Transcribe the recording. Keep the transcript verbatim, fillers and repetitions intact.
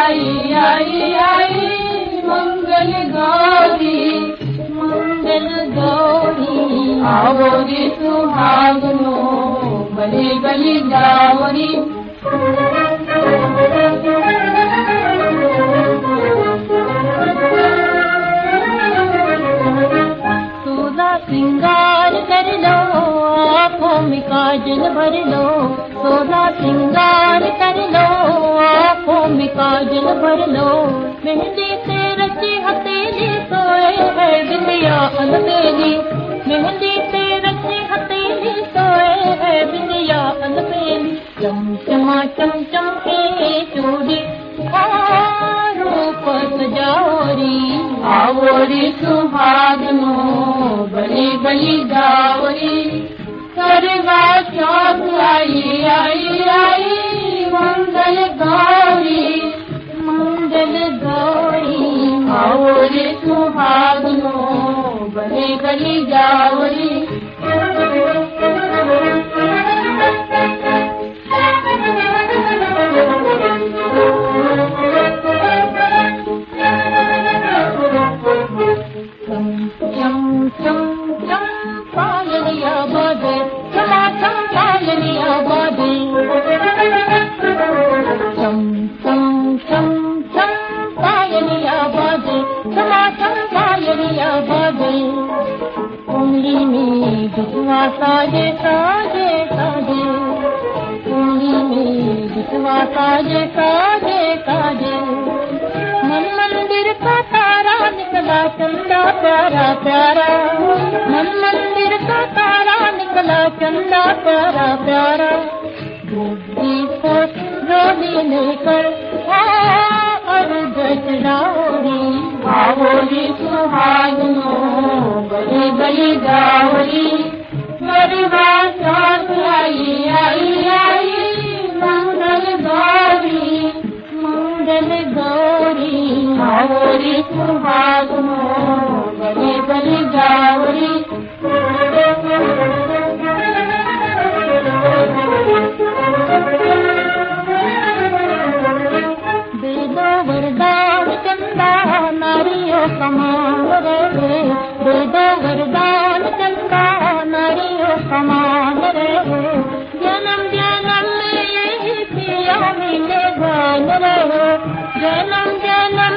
आई आई आई मंगल गौरी मंगल गौरी आओ रे सुहागनो बलि बलि जाओरी सिंगार कर लो आँखों में काजल भर लो सोना सिंगार कर लो आँखों में काजल भर लो मेहंदी से रची हथेली सोए है बिंदिया अलबेली मेहंदी से रची हथेली सोए है बिंदिया अलबेली चम चमा चम चम के चूड़ी रूप सजाओरी आवोरी सुहागनो बलि बलि जाओरी करवा चौथ आई आई आई मंगल गौरी मंगल गौरी आवोरी सुहागनो बलि बलि जाओरी साजे साजे साजे उंगली में बिछवा साजे साजे साजे मन मंदिर का तारा निकला चंदा प्यारा प्यारा मन मंदिर का तारा निकला चंदा प्यारा प्यारा बुद्धि को रोली लेकर अर्घ चढ़ाओरी आवोरी सुहागनो बलि बलि जाओरी करवा चौथ आई आई आई मंगल गौरी मंगल गौरी आवोरी सुहागनो बलि बलि जाओरी बेदो वरदान चंदा नारियों समान रहे बेदो वरदान चंदा नारियों समान रहे जन्म जन्म में यही पिया मिले गान रहे जन्म जन्म